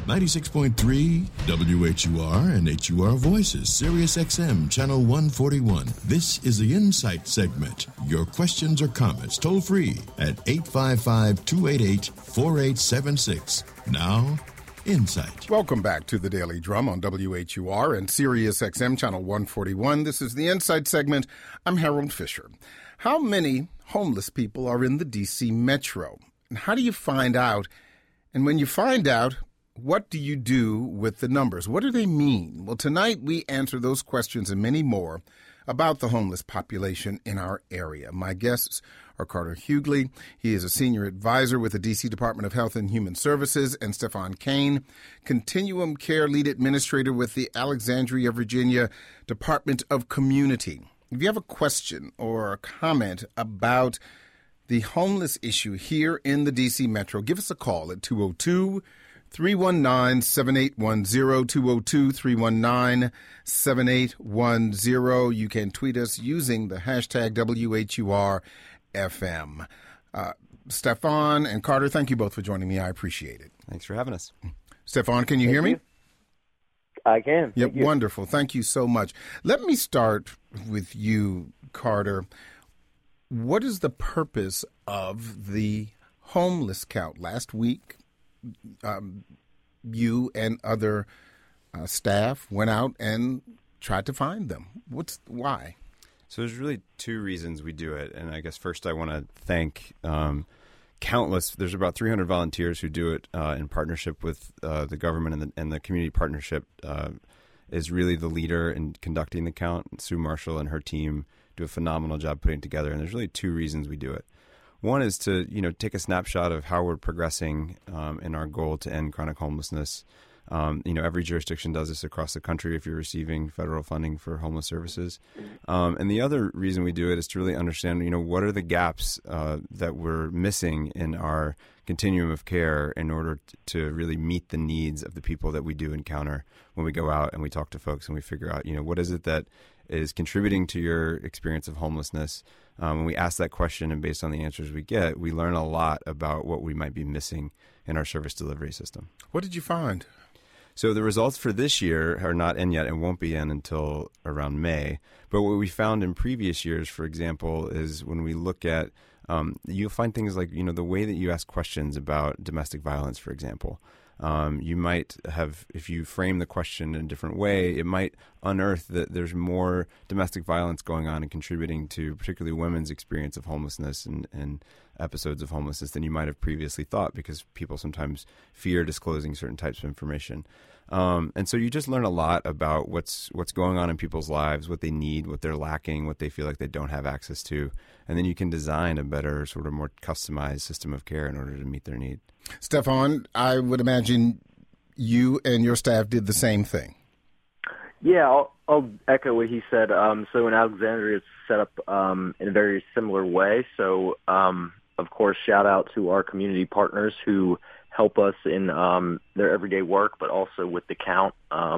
96.3 WHUR and HUR Voices, Sirius XM, Channel 141. This is the Insight segment. Your questions or comments toll free at 855-288-4876. Now, Insight. Welcome back to the Daily Drum on WHUR and Sirius XM, Channel 141. This is the Insight segment. I'm Harold Fisher. How many homeless people are in the D.C. Metro? And how do you find out? And when you find out, what do you do with the numbers? What do they mean? Well, tonight we answer those questions and many more about the homeless population in our area. My guests are Carter Hughley. He is a senior advisor with the D.C. Department of Health and Human Services, and Stefan Kane, Continuum Care Lead Administrator with the Alexandria, Virginia Department of Community. If you have a question or a comment about the homeless issue here in the D.C. Metro, give us a call at 202-319-7810, 202-319-7810. You can tweet us using the hashtag WHURFM. Stefan and Carter, thank you both for joining me. I appreciate it. Thanks for having us. Stefan, can you hear me? I can. Yep, wonderful. Thank you so much. Let me start with you, Carter. What is the purpose of the homeless count? Last week, you and other staff went out and tried to find them. Why? So there's really two reasons we do it. And I guess first I want to thank countless, there's about 300 volunteers who do it in partnership with the government, and the community partnership is really the leader in conducting the count. Sue Marshall and her team do a phenomenal job putting it together. And there's really two reasons we do it. One is to, take a snapshot of how we're progressing in our goal to end chronic homelessness. Every jurisdiction does this across the country if you're receiving federal funding for homeless services. And the other reason we do it is to really understand, what are the gaps that we're missing in our continuum of care in order to really meet the needs of the people that we do encounter when we go out and we talk to folks and we figure out, what is it that is contributing to your experience of homelessness. When we ask that question and based on the answers we get, we learn a lot about what we might be missing in our service delivery system. What did you find? So the results for this year are not in yet and won't be in until around May. But what we found in previous years, for example, is when we look at, you'll find things like, the way that you ask questions about domestic violence, for example. You might have, if you frame the question in a different way, it might unearth that there's more domestic violence going on and contributing to particularly women's experience of homelessness and episodes of homelessness than you might have previously thought, because people sometimes fear disclosing certain types of information. And so you just learn a lot about what's going on in people's lives, what they need, what they're lacking, what they feel like they don't have access to. And then you can design a better, sort of more customized system of care in order to meet their need. Stefan, I would imagine you and your staff did the same thing. Yeah, I'll echo what he said. So in Alexandria, it's set up in a very similar way. So, of course, shout out to our community partners who help us in their everyday work, but also with the count.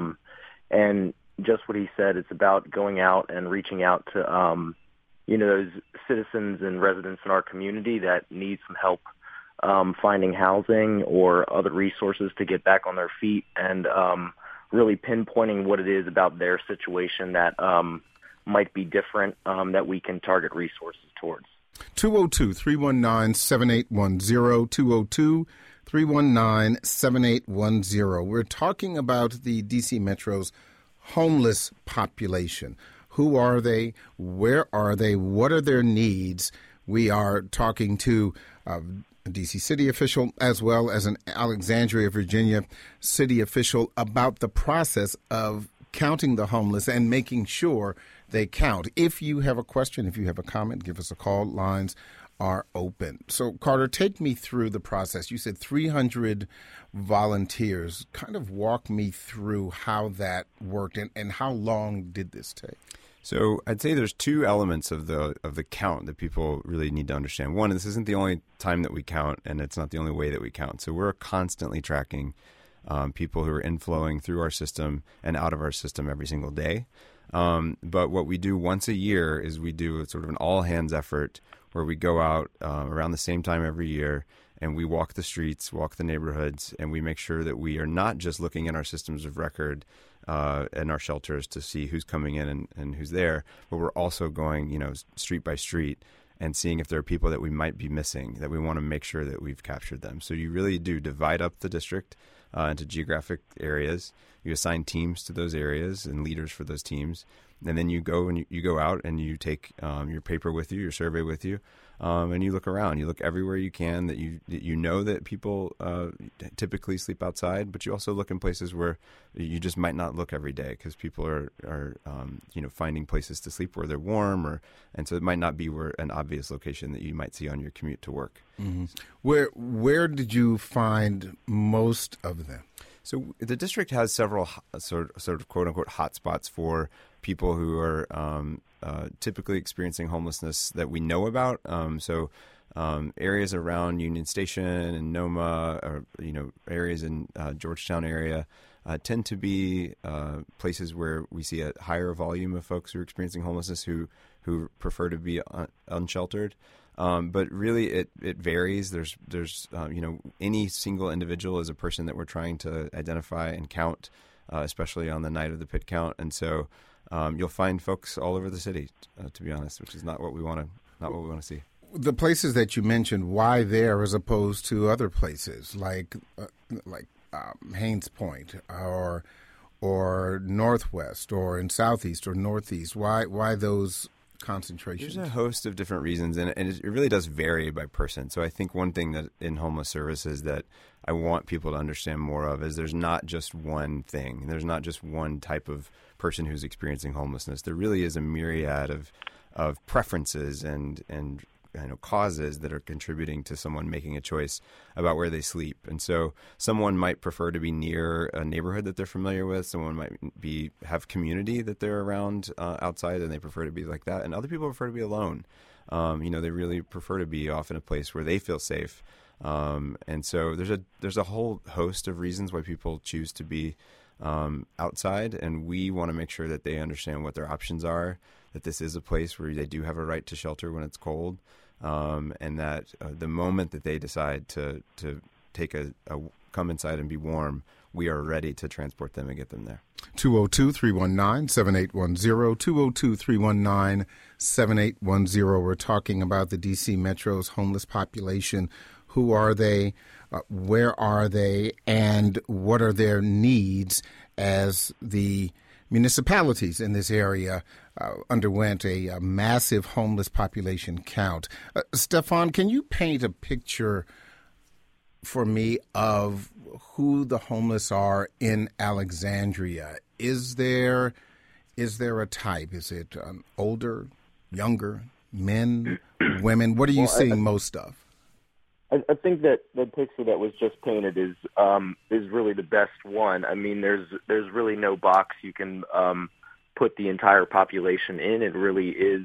And just what he said, it's about going out and reaching out to, those citizens and residents in our community that need some help finding housing or other resources to get back on their feet, and really pinpointing what it is about their situation that might be different that we can target resources towards. 202-319-7810, 202-319-7810. We're talking about the D.C. Metro's homeless population. Who are they? Where are they? What are their needs? We are talking to a D.C. city official as well as an Alexandria, Virginia city official about the process of counting the homeless and making sure they count. If you have a question, if you have a comment, give us a call. Lines are open. So, Carter, take me through the process. You said 300 volunteers. Kind of walk me through how that worked and how long did this take? So I'd say there's two elements of the count that people really need to understand. One, this isn't the only time that we count, and it's not the only way that we count. So we're constantly tracking people who are inflowing through our system and out of our system every single day. But what we do once a year is we do sort of an all-hands effort where we go out around the same time every year and we walk the streets, walk the neighborhoods, and we make sure that we are not just looking at our systems of record and our shelters to see who's coming in and who's there, but we're also going, street by street and seeing if there are people that we might be missing, that we want to make sure that we've captured them. So you really do divide up the district into geographic areas. You assign teams to those areas and leaders for those teams. And then you go and you go out and you take your paper with you, your survey with you, and you look around. You look everywhere you can that you know that people typically sleep outside, but you also look in places where you just might not look every day because people are finding places to sleep where they're warm, and so it might not be an obvious location that you might see on your commute to work. Mm-hmm. Where did you find most of them? So the district has several sort of quote unquote hotspots for people who are typically experiencing homelessness that we know about. Areas around Union Station and Noma, or areas in Georgetown area, tend to be places where we see a higher volume of folks who are experiencing homelessness who prefer to be unsheltered. But really, it varies. There's any single individual is a person that we're trying to identify and count, especially on the night of the pit count. And so you'll find folks all over the city, to be honest, which is not what we want to see. The places that you mentioned, why there as opposed to other places like Haynes Point or Northwest or in Southeast or Northeast? Why those concentrations? There's a host of different reasons, and it really does vary by person. So I think one thing that in homeless services that I want people to understand more of is there's not just one thing. There's not just one type of person who's experiencing homelessness. There really is a myriad of preferences and causes that are contributing to someone making a choice about where they sleep. And so someone might prefer to be near a neighborhood that they're familiar with. Someone might have community that they're around outside, and they prefer to be like that. And other people prefer to be alone. They really prefer to be off in a place where they feel safe. And so there's a whole host of reasons why people choose to be outside, and we want to make sure that they understand what their options are, that this is a place where they do have a right to shelter when it's cold, and that the moment that they decide to take come inside and be warm, we are ready to transport them and get them there. 202-319-7810, 202-319-7810. We're talking about the D.C. Metro's homeless population. Who are they? Where are they? And what are their needs as the municipalities in this area underwent a massive homeless population count? Stefan, can you paint a picture for me of who the homeless are in Alexandria? Is there a type? Is it older, younger, men, women? What are you seeing most of? I think that the picture that was just painted is really the best one. I mean, there's really no box you can put the entire population in. It really is,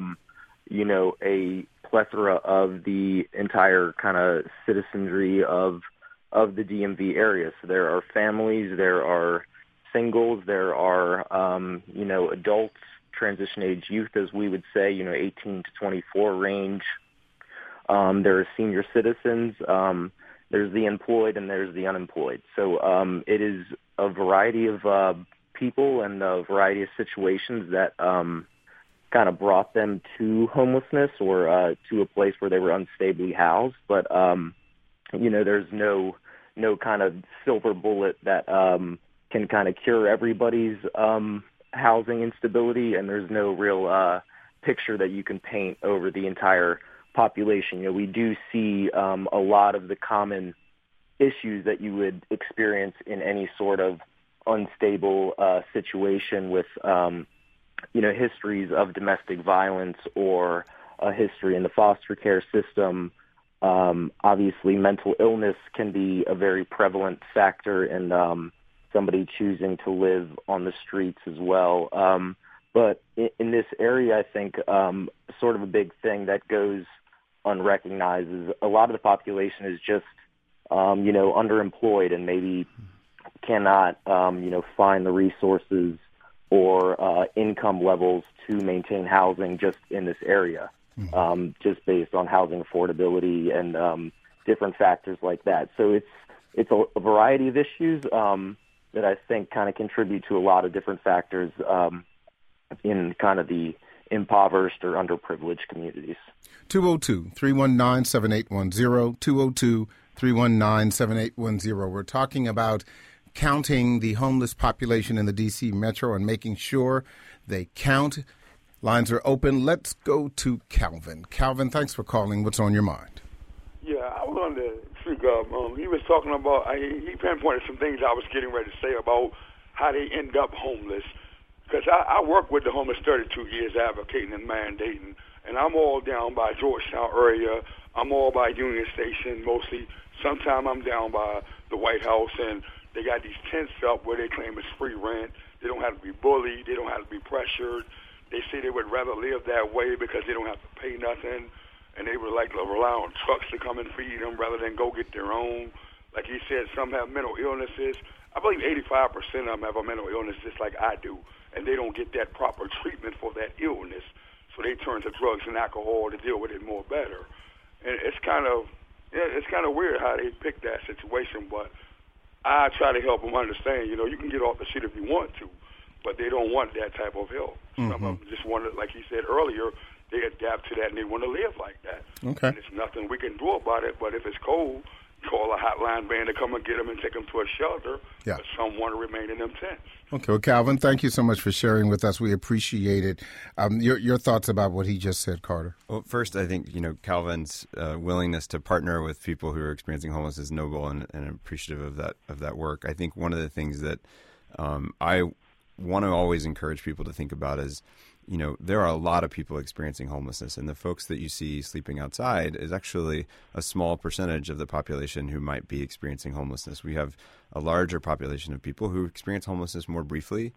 a plethora of the entire kind of citizenry of the DMV area. So there are families, there are singles, there are adults, transition age youth, as we would say, 18 to 24 range. There are senior citizens, there's the employed, and there's the unemployed. So it is a variety of people and a variety of situations that kind of brought them to homelessness or to a place where they were unstably housed. But, there's no kind of silver bullet that can kind of cure everybody's housing instability, and there's no real picture that you can paint over the entire population. We do see a lot of the common issues that you would experience in any sort of unstable situation with, histories of domestic violence or a history in the foster care system. Obviously, mental illness can be a very prevalent factor in somebody choosing to live on the streets as well. But in this area, I think sort of a big thing that goes unrecognized is a lot of the population is just, underemployed and maybe cannot, find the resources or income levels to maintain housing just in this area, just based on housing affordability and different factors like that. So it's a variety of issues that I think kind of contribute to a lot of different factors in kind of the impoverished or underprivileged communities. 202-319-7810, 202-319-7810. We're talking about counting the homeless population in the D.C. metro and making sure they count. Lines are open. Let's go to Calvin. Calvin, thanks for calling. What's on your mind? Yeah, I wanted to speak up. He was talking about, he pinpointed some things I was getting ready to say about how they end up homeless. Because I work with the homeless 32 years advocating and mandating, and I'm all down by Georgetown area. I'm all by Union Station mostly. Sometimes I'm down by the White House, and they got these tents up where they claim it's free rent. They don't have to be bullied. They don't have to be pressured. They say they would rather live that way because they don't have to pay nothing, and they would like to rely on trucks to come and feed them rather than go get their own. Like he said, some have mental illnesses. I believe 85% of them have a mental illness just like I do, and they don't get that proper treatment for that illness. So they turn to drugs and alcohol to deal with it more better. And it's kind of weird how they pick that situation, but I try to help them understand, you can get off the shit if you want to, but they don't want that type of help. Some of them just want to, like he said earlier, they adapt to that and they want to live like that. Okay. And there's nothing we can do about it, but if it's cold, call a hotline band to come and get them and take them to a shelter. Yeah. But some want to remain in them tents. Okay, well, Calvin, thank you so much for sharing with us. We appreciate it. Your thoughts about what he just said, Carter? Well, first, I think, Calvin's willingness to partner with people who are experiencing homelessness is noble and appreciative of that work. I think one of the things that I want to always encourage people to think about is, there are a lot of people experiencing homelessness, and the folks that you see sleeping outside is actually a small percentage of the population who might be experiencing homelessness. We have a larger population of people who experience homelessness more briefly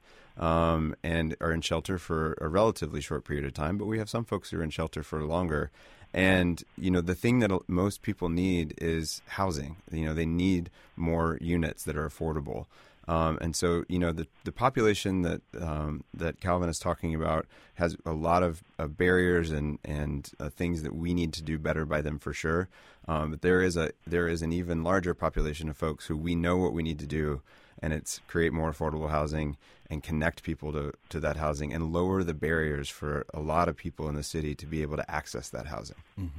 and are in shelter for a relatively short period of time, but we have some folks who are in shelter for longer. And, the thing that most people need is housing. They need more units that are affordable. And so, the population that Calvin is talking about has a lot of barriers and things that we need to do better by them for sure. But there is an even larger population of folks who we know what we need to do, and it's create more affordable housing and connect people to that housing and lower the barriers for a lot of people in the city to be able to access that housing.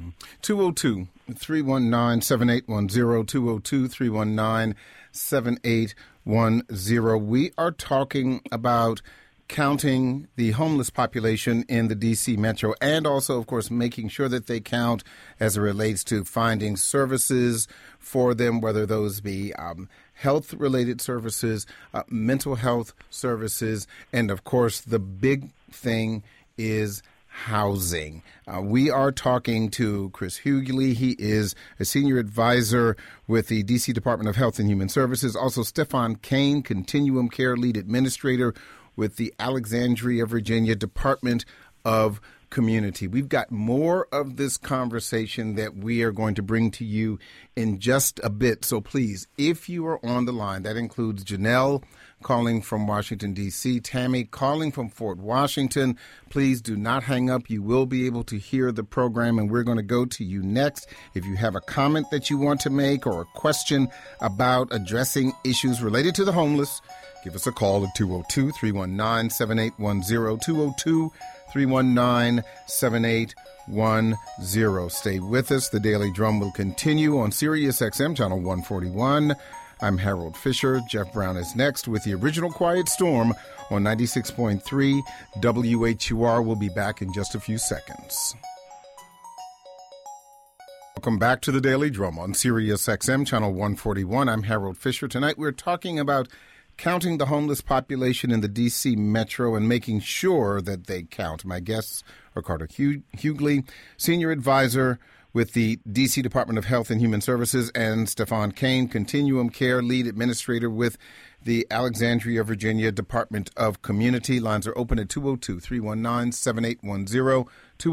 202-319-7810, 202-319-7810. We are talking about counting the homeless population in the D.C. metro and also, of course, making sure that they count as it relates to finding services for them, whether those be health-related services, mental health services, and, of course, the big thing is housing. We are talking to Chris Hughley. He is a senior advisor with the D.C. Department of Health and Human Services. Also, Stefan Kane, Continuum Care Lead Administrator with the Alexandria, Virginia Department of Community. We've got more of this conversation that we are going to bring to you in just a bit. So please, if you are on the line, that includes Janelle calling from Washington, D.C., Tammy calling from Fort Washington. Please do not hang up. You will be able to hear the program, and we're going to go to you next. If you have a comment that you want to make or a question about addressing issues related to the homeless, give us a call at 202-319-7810, 202-319-7810. Stay with us. The Daily Drum will continue on Sirius XM Channel 141. I'm Harold Fisher. Jeff Brown is next with the original Quiet Storm on 96.3 WHUR. We'll be back in just a few seconds. Welcome back to the Daily Drum on Sirius XM Channel 141. I'm Harold Fisher. Tonight we're talking about counting the homeless population in the D.C. metro and making sure that they count. My guests are Carter Hughley, Senior Advisor with the D.C. Department of Health and Human Services, and Stefan Kane, Continuum Care Lead Administrator with the Alexandria, Virginia Department of Community. Lines are open at 202-319-7810,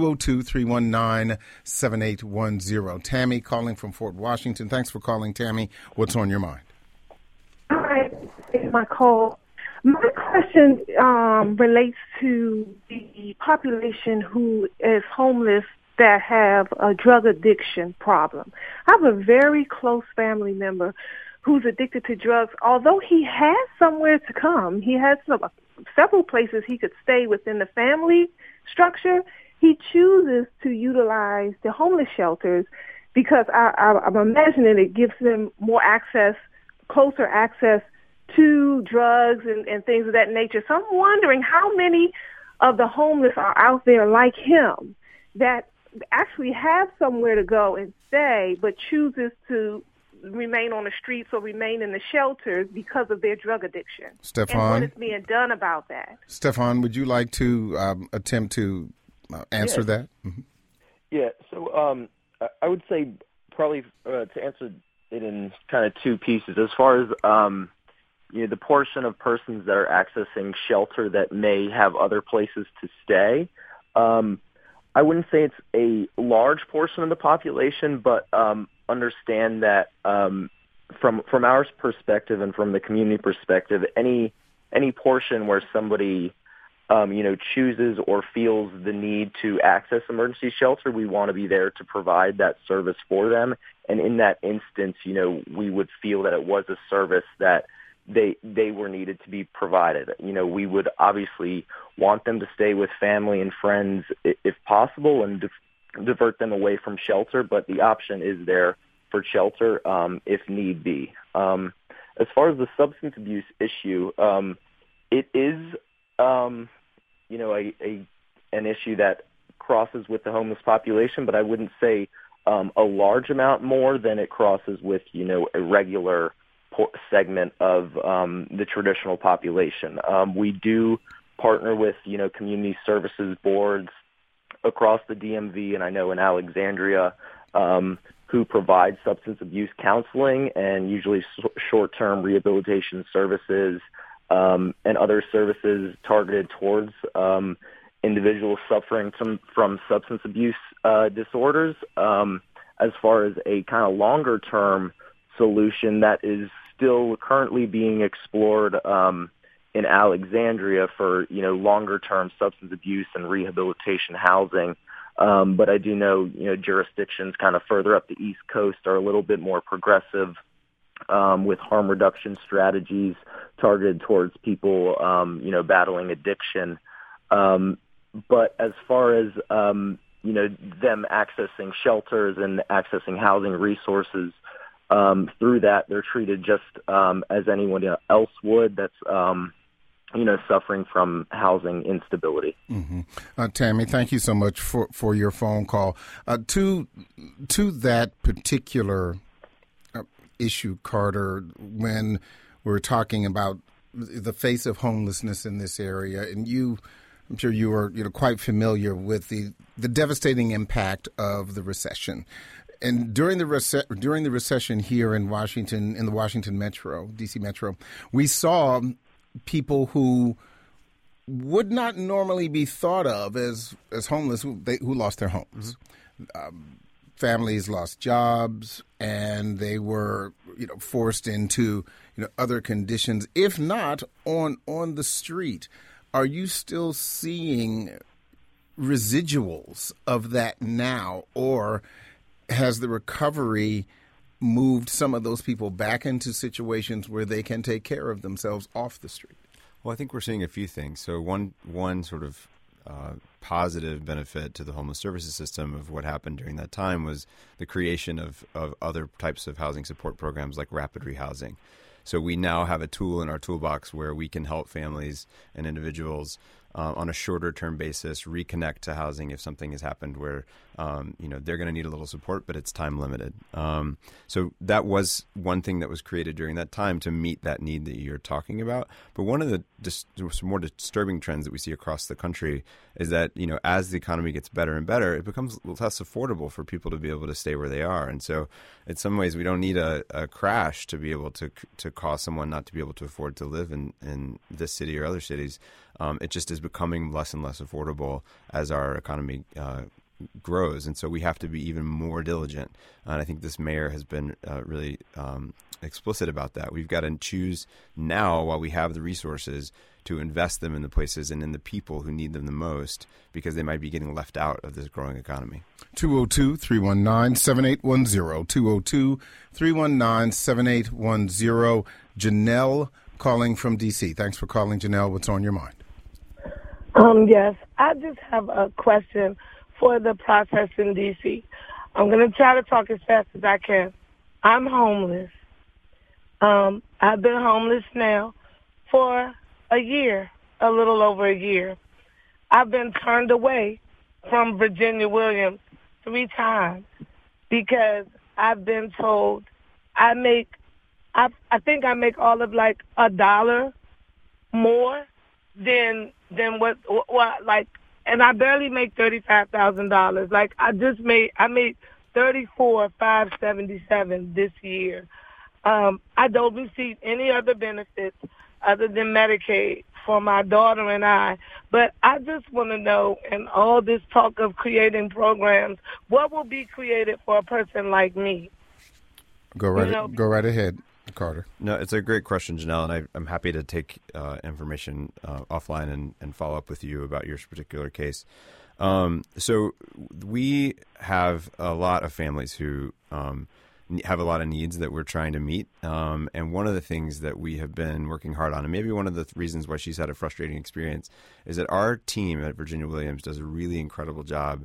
202-319-7810. Tammy calling from Fort Washington. Thanks for calling, Tammy. What's on your mind? Hi, it's my call. My question relates to the population who is homeless that have a drug addiction problem. I have a very close family member who's addicted to drugs. Although he has somewhere to come, he has several places he could stay within the family structure, he chooses to utilize the homeless shelters because I'm imagining it gives him more access, closer access to drugs and things of that nature. So I'm wondering how many of the homeless are out there like him that actually have somewhere to go and stay, but chooses to remain on the streets or remain in the shelters because of their drug addiction. Stefan? And what is being done about that? Stefan, would you like to attempt to answer that? Mm-hmm. Yeah, so I would say probably to answer it in kind of two pieces. As far as the portion of persons that are accessing shelter that may have other places to stay, I wouldn't say it's a large portion of the population, but understand that from our perspective and from the community perspective, any portion where somebody chooses or feels the need to access emergency shelter, we want to be there to provide that service for them. And in that instance, we would feel that it was a service that they were needed to be provided. We would obviously want them to stay with family and friends if possible and divert them away from shelter, but the option is there for shelter if need be. As far as the substance abuse issue, it is an issue that crosses with the homeless population, but I wouldn't say a large amount more than it crosses with a regular segment of the traditional population. We do partner with community services boards across the DMV, and I know in Alexandria, who provide substance abuse counseling and usually short-term rehabilitation services and other services targeted towards individuals suffering from substance abuse disorders. As far as a kind of longer-term solution that is still currently being explored in Alexandria for longer-term substance abuse and rehabilitation housing. But I do know jurisdictions kind of further up the East Coast are a little bit more progressive with harm reduction strategies targeted towards people battling addiction. But as far as them accessing shelters and accessing housing resources, through that, they're treated just as anyone else would that's, suffering from housing instability. Mm-hmm. Tammy, thank you so much for your phone call. To that particular issue, Carter, when we're talking about the face of homelessness in this area, and I'm sure you are quite familiar with the devastating impact of the recession. And during the recession here in Washington, in the Washington Metro, D.C. Metro, we saw people who would not normally be thought of as homeless who lost their homes. Families lost jobs, and they were forced into other conditions, if not on the street. Are you still seeing residuals of that now, or has the recovery moved some of those people back into situations where they can take care of themselves off the street? Well, I think we're seeing a few things. So one sort of positive benefit to the homeless services system of what happened during that time was the creation of other types of housing support programs like rapid rehousing. So we now have a tool in our toolbox where we can help families and individuals on a shorter term basis reconnect to housing if something has happened where they're going to need a little support, but it's time limited. So that was one thing that was created during that time to meet that need that you're talking about. But one of the more disturbing trends that we see across the country is that as the economy gets better and better, it becomes less affordable for people to be able to stay where they are. And so in some ways we don't need a crash to be able to cause someone not to be able to afford to live in this city or other cities. It just is becoming less and less affordable as our economy grows, and so we have to be even more diligent. And I think this mayor has been really explicit about that. We've got to choose now, while we have the resources, to invest them in the places and in the people who need them the most, because they might be getting left out of this growing economy. 202-319-7810. 202-319-7810. Janelle calling from D.C. Thanks for calling, Janelle. What's on your mind? Yes, I just have a question for the process in D.C. I'm going to try to talk as fast as I can. I'm homeless. I've been homeless now for a year, a little over a year. I've been turned away from Virginia Williams 3 times because I've been told I think I make all of like $1 more than what like, and I barely make $35,000. Like I made $34,577 this year. I don't receive any other benefits other than Medicaid for my daughter and I. But I just want to know, in all this talk of creating programs, what will be created for a person like me? Go right ahead, Carter. No, it's a great question, Janelle, and I'm happy to take information offline and follow up with you about your particular case. So we have a lot of families who have a lot of needs that we're trying to meet. And one of the things that we have been working hard on, and maybe one of the reasons why she's had a frustrating experience, is that our team at Virginia Williams does a really incredible job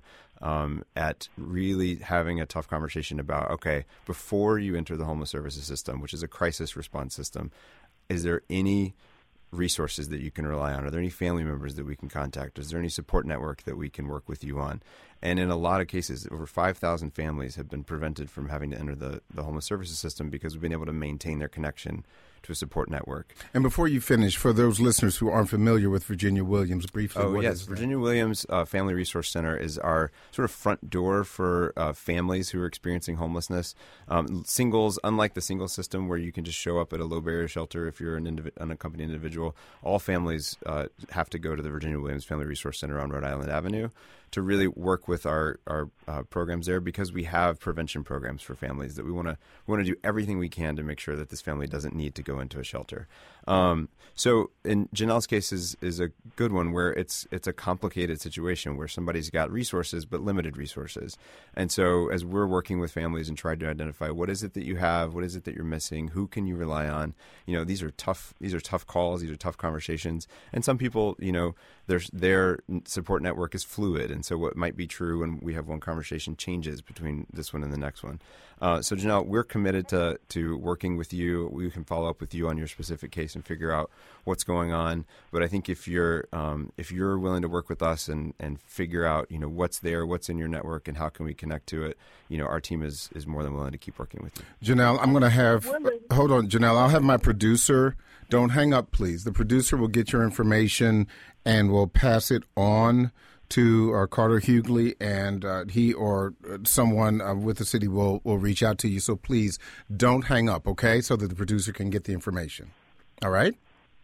at really having a tough conversation about, okay, before you enter the homeless services system, which is a crisis response system, is there any resources that you can rely on? Are there any family members that we can contact? Is there any support network that we can work with you on? And in a lot of cases, over 5,000 families have been prevented from having to enter the homeless services system because we've been able to maintain their connection to a support network. And before you finish, for those listeners who aren't familiar with Virginia Williams, briefly, what is that? Virginia Williams Family Resource Center is our sort of front door for families who are experiencing homelessness. Singles, unlike the single system where you can just show up at a low-barrier shelter if you're an unaccompanied individual, all families have to go to the Virginia Williams Family Resource Center on Rhode Island Avenue to really work with our programs there, because we have prevention programs for families that we want to do everything we can to make sure that this family doesn't need to go into a shelter. So in Janelle's case is a good one, where it's a complicated situation where somebody's got resources but limited resources. And so as we're working with families and trying to identify what is it that you have, what is it that you're missing, who can you rely on, these are tough calls, these are tough conversations. And some people, their support network is fluid, and so what might be true when we have one conversation changes between this one and the next one. So Janelle, we're committed to working with you. We can follow up with you on your specific case and figure out what's going on. But I think if you're willing to work with us and figure out what's there, what's in your network, and how can we connect to it, our team is more than willing to keep working with you. Janelle, I'm going to have hold on, Janelle. I'll have my producer. Don't hang up, please. The producer will get your information and will pass it on to Carter Hughley, and he or someone with the city will reach out to you. So please don't hang up, okay, so that the producer can get the information. All right?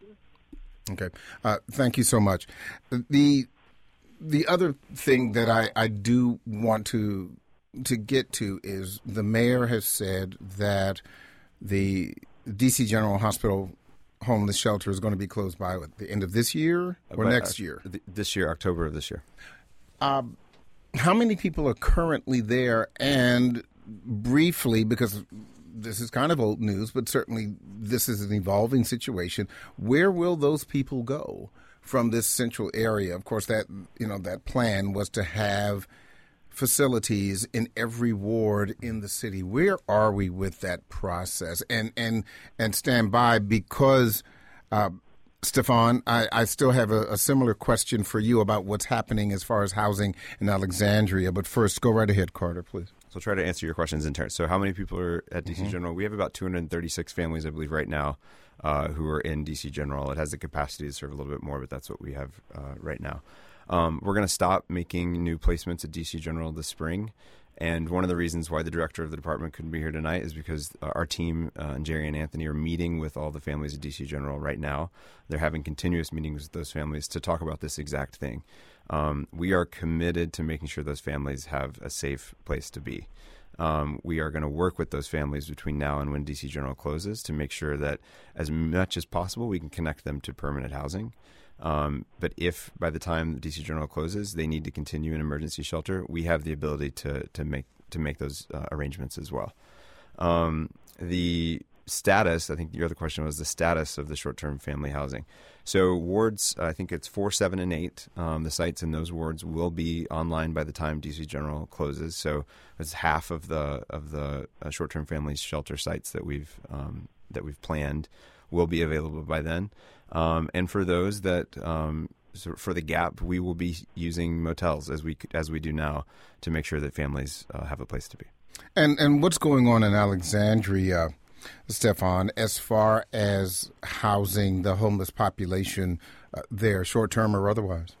Okay. Thank you so much. The other thing that I do want to get to is the mayor has said that the D.C. General Hospital homeless shelter is going to be closed by the end of this year or next year? This year, October of this year. How many people are currently there? And briefly, because this is kind of old news, but certainly this is an evolving situation, where will those people go from this central area? Of course, that plan was to have facilities in every ward in the city. Where are we with that process? And stand by, because Stefan, I still have a similar question for you about what's happening as far as housing in Alexandria. But first, go right ahead, Carter, please. So I'll try to answer your questions in turn. So how many people are at D.C. General? We have about 236 families, I believe, right now who are in D.C. General. It has the capacity to serve a little bit more, but that's what we have right now. We're going to stop making new placements at D.C. General this spring. And one of the reasons why the director of the department couldn't be here tonight is because our team and Jerry and Anthony are meeting with all the families at D.C. General right now. They're having continuous meetings with those families to talk about this exact thing. we are committed to making sure those families have a safe place to be. We are going to work with those families between now and when DC General closes to make sure that as much as possible we can connect them to permanent housing. But if by the time DC General closes they need to continue in emergency shelter, we have the ability to make those arrangements as well. The status, I think your other question was the status of the short-term family housing. So wards, I think it's 4, 7, and 8. The sites in those wards will be online by the time DC General closes. So it's half of the short-term family shelter sites that we've planned will be available by then. And for those that so for the gap, we will be using motels as we do now to make sure that families have a place to be. And what's going on in Alexandria, Stefan, as far as housing the homeless population there, short-term or otherwise?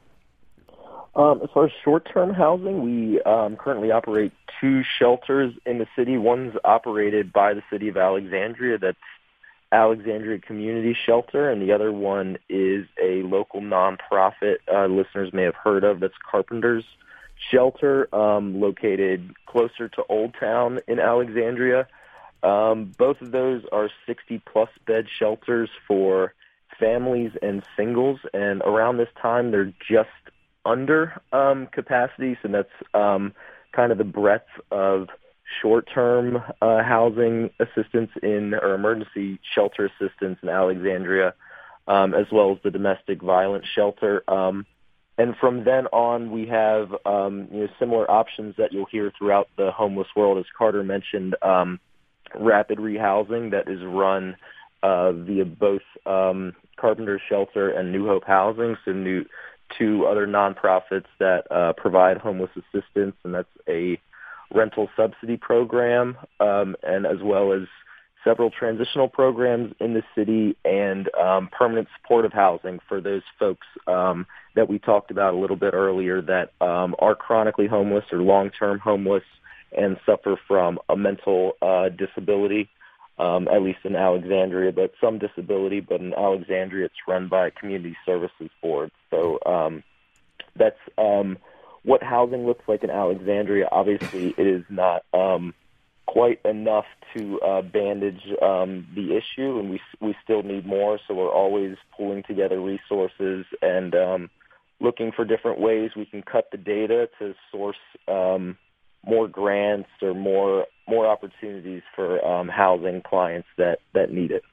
As far as short-term housing, we currently operate 2 shelters in the city. One's operated by the city of Alexandria. That's Alexandria Community Shelter, and the other one is a local nonprofit listeners may have heard of. That's Carpenter's Shelter, located closer to Old Town in Alexandria. Both of those are 60-plus bed shelters for families and singles, and around this time they're just under capacity, so that's kind of the breadth of short-term housing assistance or emergency shelter assistance in Alexandria, as well as the domestic violence shelter. And from then on, we have similar options that you'll hear throughout the homeless world. As Carter mentioned, rapid rehousing that is run via both Carpenter Shelter and New Hope Housing, so 2 other nonprofits that provide homeless assistance, and that's a rental subsidy program, and as well as several transitional programs in the city and permanent supportive housing for those folks that we talked about a little bit earlier that are chronically homeless or long-term homeless and suffer from a mental disability, at least in Alexandria, but some disability. But in Alexandria, it's run by a community services board. So that's what housing looks like in Alexandria. Obviously, it is not quite enough to bandage the issue, and we still need more. So we're always pulling together resources and looking for different ways we can cut the data to source more grants or more opportunities for housing clients that need it.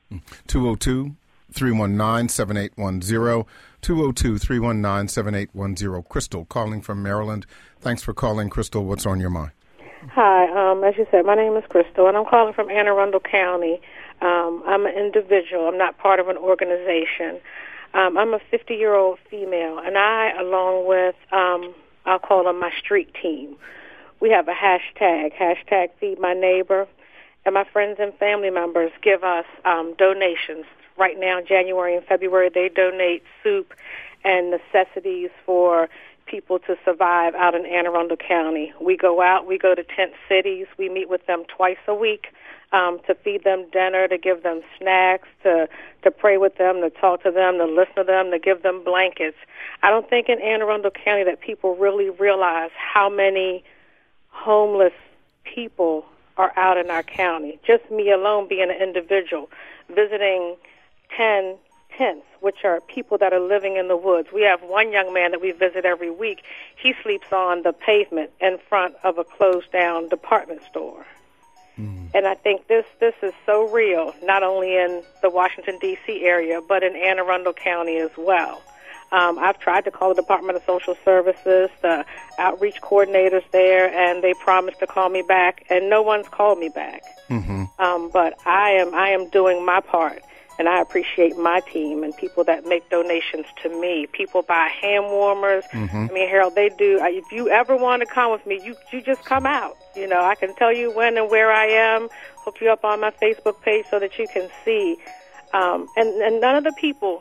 202-319-7810, 202-319-7810. Crystal calling from Maryland. Thanks for calling, Crystal. What's on your mind? Hi, as you said, my name is Crystal, and I'm calling from Anne Arundel County. I'm an individual. I'm not part of an organization. I'm a 50-year-old female, and I, along with, I'll call them my street team, we have a hashtag Feed My Neighbor, and my friends and family members give us donations. Right now, January and February, they donate soup and necessities for people to survive out in Anne Arundel County. We go out, we go to tent cities, we meet with them twice a week to feed them dinner, to give them snacks, to pray with them, to talk to them, to listen to them, to give them blankets. I don't think in Anne Arundel County that people really realize how many homeless people are out in our county. Just me alone being an individual, visiting 10 tents, which are people that are living in the woods. We have one young man that we visit every week. He sleeps on the pavement in front of a closed-down department store. And I think this is so real, not only in the Washington, D.C. area, but in Anne Arundel County as well. I've tried to call the Department of Social Services, the outreach coordinators there, and they promised to call me back, and no one's called me back. But I am doing my part, and I appreciate my team and people that make donations to me. People buy hand warmers. I mean, Harold, they do. If you ever want to come with me, you just come out. You know, I can tell you when and where I am, hook you up on my Facebook page so that you can see. And none of the people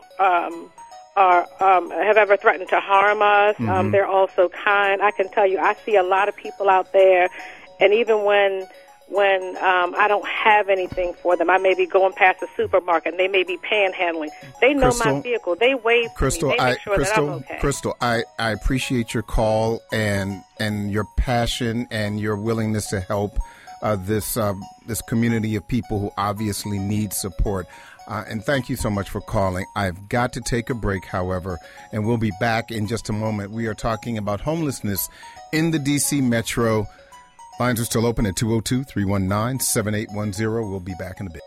have ever threatened to harm us. They're also kind. I can tell you, I see a lot of people out there, and even when when I don't have anything for them. I may be going past the supermarket, and they may be panhandling. They know my vehicle. They wave to me. They make sure that I'm okay. Crystal, I appreciate your call and your passion and your willingness to help this community of people who obviously need support. And thank you so much for calling. I've got to take a break, however, and we'll be back in just a moment. We are talking about homelessness in the D.C. Metro. Lines are still open at 202-319-7810. We'll be back in a bit.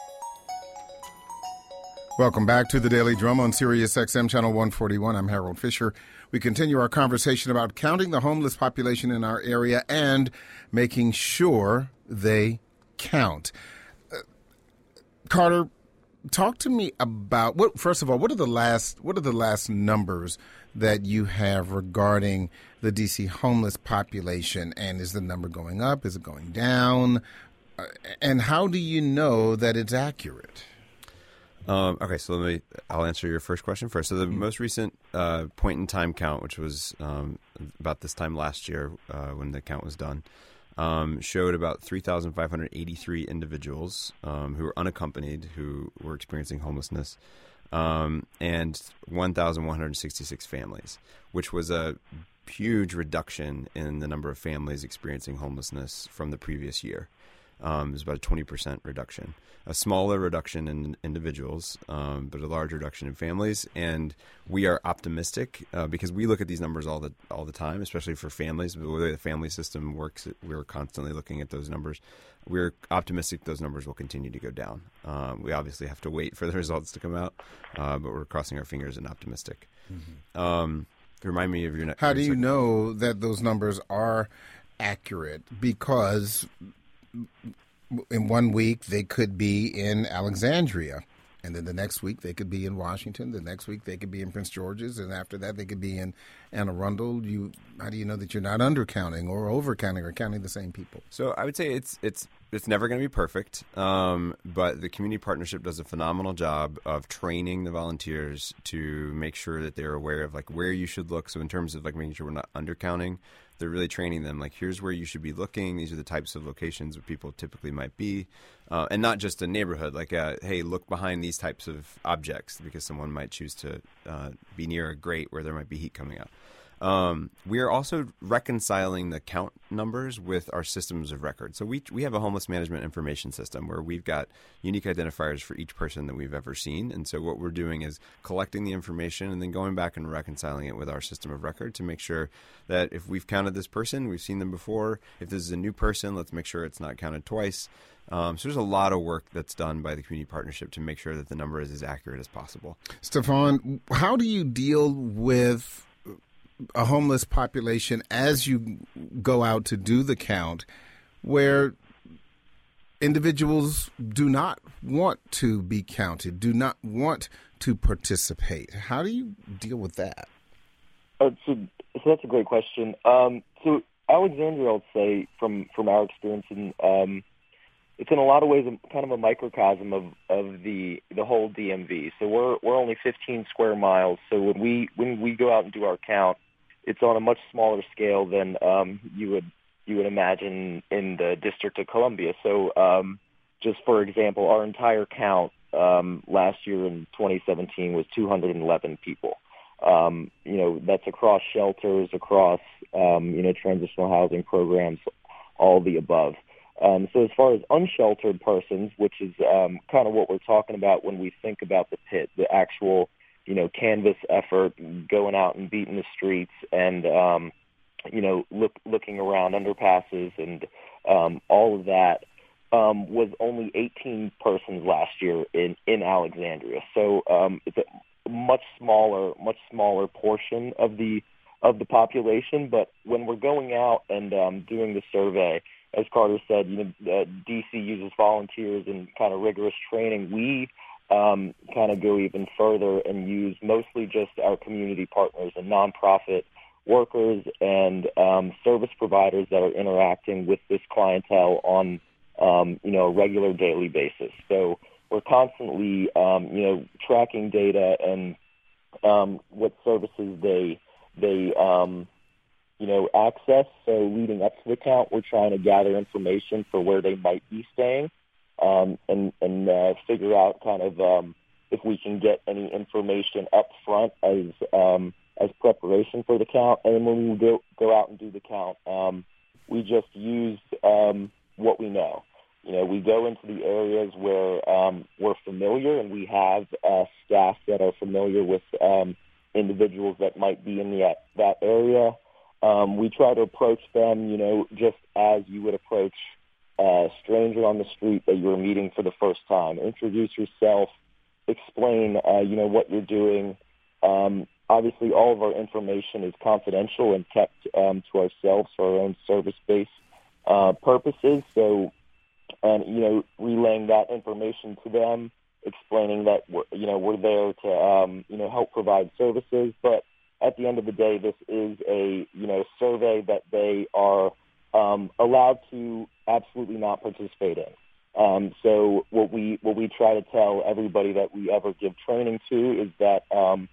Welcome back to the Daily Drum on Sirius XM Channel 141. I'm Harold Fisher. We continue our conversation about counting the homeless population in our area and making sure they count. Carter, talk to me about what are the last numbers that you have regarding the DC homeless population, and is the number going up? Is it going down? And how do you know that it's accurate? Okay, so I'll answer your first question first. So the most recent point in time count, which was about this time last year when the count was done, showed about 3,583 individuals who were unaccompanied who were experiencing homelessness, and 1,166 families, which was a huge reduction in the number of families experiencing homelessness from the previous year. It was about a 20% reduction, a smaller reduction in individuals, but a large reduction in families. And we are optimistic because we look at these numbers all the time, especially for families. The way the family system works, we're constantly looking at those numbers. We're optimistic those numbers will continue to go down. We obviously have to wait for the results to come out, but we're crossing our fingers and optimistic. Mm-hmm. Remind me of your next. How do you know that those numbers are accurate? Because in 1 week they could be in Alexandria, and then the next week they could be in Washington. The next week they could be in Prince George's, and after that they could be in Anne Arundel. How do you know that you're not undercounting or overcounting or counting the same people? So I would say it's never going to be perfect, but the community partnership does a phenomenal job of training the volunteers to make sure that they're aware of like where you should look. So in terms of like making sure we're not undercounting, they're really training them like here's where you should be looking. These are the types of locations where people typically might be, and not just a neighborhood. Like hey, look behind these types of objects because someone might choose to be near a grate where there might be heat coming out. We are also reconciling the count numbers with our systems of record. So we have a homeless management information system where we've got unique identifiers for each person that we've ever seen. And so what we're doing is collecting the information and then going back and reconciling it with our system of record to make sure that if we've counted this person, we've seen them before. If this is a new person, let's make sure it's not counted twice. So there's a lot of work that's done by the community partnership to make sure that the number is as accurate as possible. Stefan, how do you deal with a homeless population as you go out to do the count where individuals do not want to be counted, do not want to participate? How do you deal with that? So that's a great question. So Alexandria, I'll say from our experience, it's in a lot of ways kind of a microcosm of the whole DMV. So we're only 15 square miles. So when we go out and do our count, it's on a much smaller scale than you would imagine in the District of Columbia. So just for example, our entire count last year in 2017 was 211 people. That's across shelters, across transitional housing programs, all the above. So as far as unsheltered persons, which is kind of what we're talking about when we think about the pit, the actual canvas effort, going out and beating the streets and, looking around underpasses and all of that, was only 18 persons last year in Alexandria. So it's a much smaller portion of the population. But when we're going out and doing the survey, as Carter said, DC uses volunteers and kind of rigorous training. We kind of go even further and use mostly just our community partners and nonprofit workers and service providers that are interacting with this clientele on a regular daily basis. So we're constantly tracking data and what services they access. So leading up to the count, we're trying to gather information for where they might be staying, and figure out kind of if we can get any information up front as preparation for the count. And then when we go out and do the count, we just use what we know. We go into the areas where we're familiar, and we have staff that are familiar with individuals that might be in that area. We try to approach them, just as you would approach a stranger on the street that you're meeting for the first time. Introduce yourself, explain, what you're doing. Obviously, all of our information is confidential and kept to ourselves for our own service-based purposes. So, relaying that information to them, explaining that we're there to help provide services. But at the end of the day, this is a survey that they are allowed to absolutely not participate in. So what we try to tell everybody that we ever give training to is that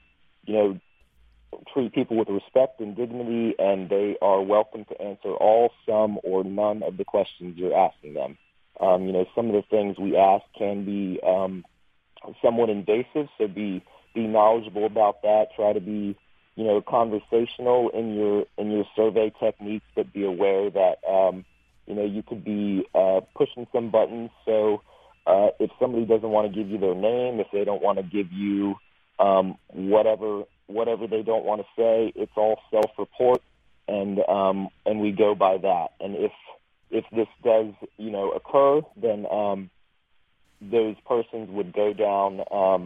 treat people with respect and dignity, and they are welcome to answer all, some, or none of the questions you're asking them. Some of the things we ask can be somewhat invasive, so be knowledgeable about that. Try to be conversational in your survey techniques, but be aware that you could be pushing some buttons. So if somebody doesn't want to give you their name, if they don't want to give you whatever they don't want to say, it's all self-report, and we go by that. And if this does occur, then those persons would go down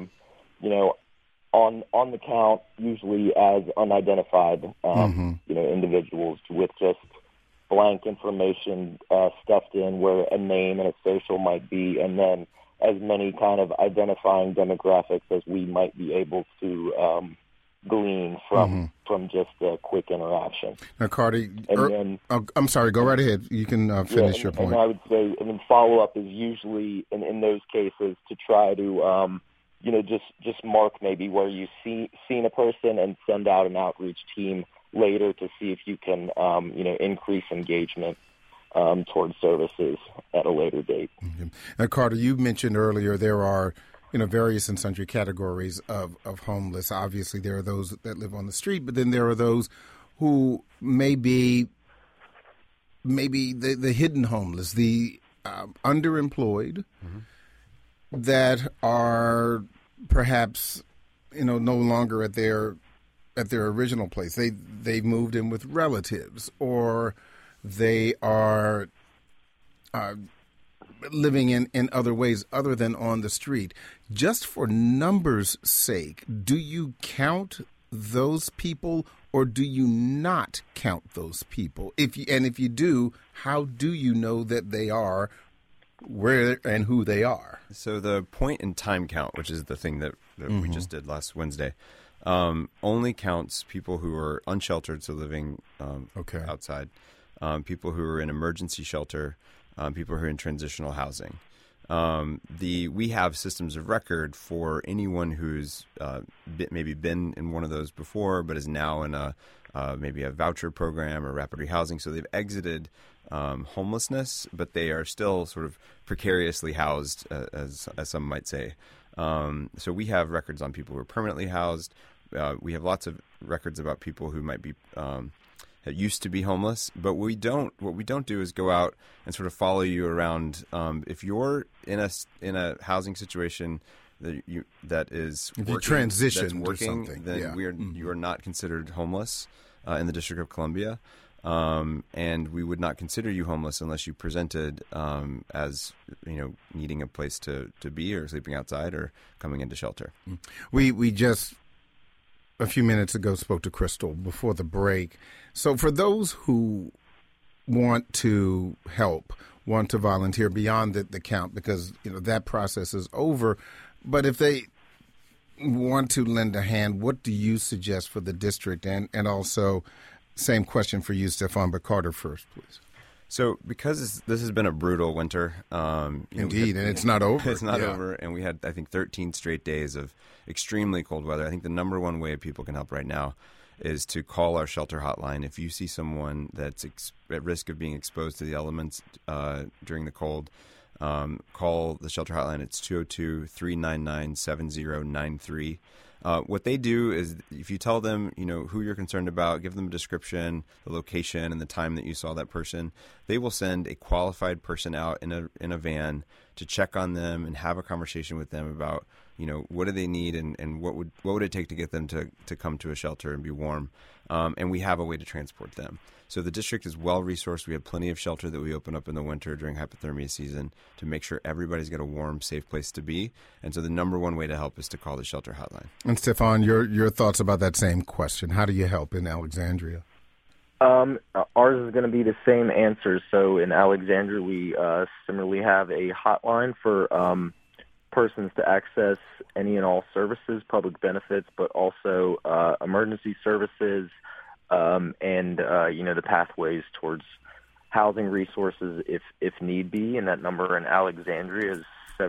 on the count, usually as unidentified individuals with just blank information stuffed in where a name and a social might be, and then as many kind of identifying demographics as we might be able to glean from just a quick interaction. Now, Carter, I'm sorry, go right ahead. You can finish your point. And I would say, follow-up is usually, in those cases, to try to, just mark maybe where you've seen a person and send out an outreach team later to see if you can, increase engagement towards services at a later date. Now, Carter, you mentioned earlier there are various and sundry categories of homeless. Obviously, there are those that live on the street, but then there are those who may be the hidden homeless, the underemployed, that are perhaps no longer at their original place. They've moved in with relatives, or they are living in other ways other than on the street. Just for numbers' sake, do you count those people, or do you not count those people? If you do, how do you know that they are where and who they are? So the point in time count, which is the thing that we just did last Wednesday, only counts people who are unsheltered, so living outside, people who are in emergency shelter, people who are in transitional housing. We have systems of record for anyone who's maybe been in one of those before, but is now in maybe a voucher program or rapid rehousing. So they've exited homelessness, but they are still sort of precariously housed, as some might say. So we have records on people who are permanently housed. We have lots of records about people who might be that used to be homeless, but what we don't do is go out and sort of follow you around. If you're in a housing situation that is if working, you transition that's working, to something, then you are not considered homeless in the District of Columbia, and we would not consider you homeless unless you presented as needing a place to be, or sleeping outside, or coming into shelter. We just a few minutes ago spoke to Crystal before the break. So for those who want to help, want to volunteer beyond the count, because that process is over, but if they want to lend a hand, what do you suggest for the district? And also, same question for you, Stefan, but Carter first, please. So because this has been a brutal winter. Indeed, and it's not over. It's not over, and we had, I think, 13 straight days of extremely cold weather. I think the number one way people can help right now is to call our shelter hotline. If you see someone that's at risk of being exposed to the elements during the cold, call the shelter hotline. It's 202-399-7093. What they do is, if you tell them, who you're concerned about, give them a description, the location, and the time that you saw that person, they will send a qualified person out in a van to check on them and have a conversation with them about, what do they need and what would it take to get them to come to a shelter and be warm. And we have a way to transport them. So the district is well-resourced. We have plenty of shelter that we open up in the winter during hypothermia season to make sure everybody's got a warm, safe place to be. And so the number one way to help is to call the shelter hotline. And Stefan, your thoughts about that same question. How do you help in Alexandria? Ours is going to be the same answer. So in Alexandria, we similarly have a hotline for persons to access any and all services, public benefits, but also emergency services, and the pathways towards housing resources if need be. And that number in Alexandria is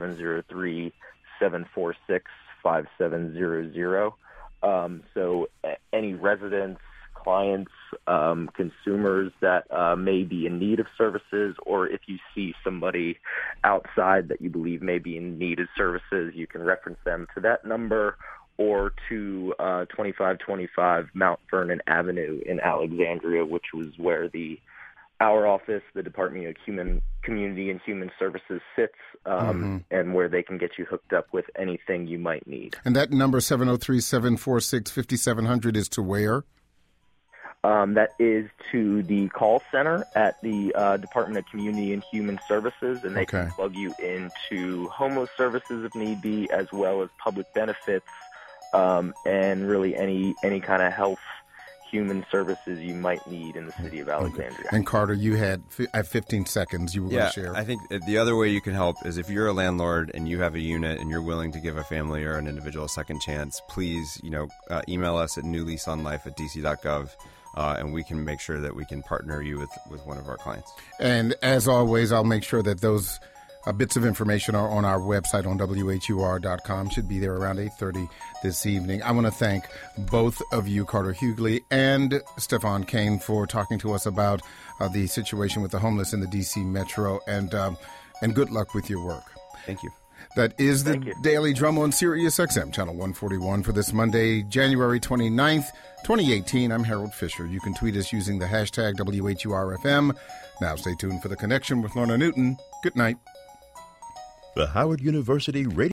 703-746-5700. So any residents, clients, consumers that may be in need of services, or if you see somebody outside that you believe may be in need of services, you can reference them to that number or to 2525 Mount Vernon Avenue in Alexandria, which was where our office, the Department of Community and Human Services, sits, and where they can get you hooked up with anything you might need. And that number, 703-746-5700, is to where? That is to the call center at the Department of Community and Human Services, and they can plug you into homeless services if need be, as well as public benefits, and really any kind of health, human services you might need in the city of Alexandria. And Carter, you had 15 seconds you were going to share. I think the other way you can help is if you're a landlord and you have a unit and you're willing to give a family or an individual a second chance, please, email us at newleaseonlife@dc.gov. And we can make sure that we can partner you with one of our clients. And as always, I'll make sure that those bits of information are on our website on WHUR.com. Should be there around 8:30 this evening. I want to thank both of you, Carter Hughley and Stefan Kane, for talking to us about the situation with the homeless in the D.C. Metro, and good luck with your work. Thank you. That is the Daily Drum on Sirius XM, Channel 141 for this Monday, January 29th, 2018. I'm Harold Fisher. You can tweet us using the hashtag WHURFM. Now stay tuned for The Connection with Lorna Newton. Good night. The Howard University Radio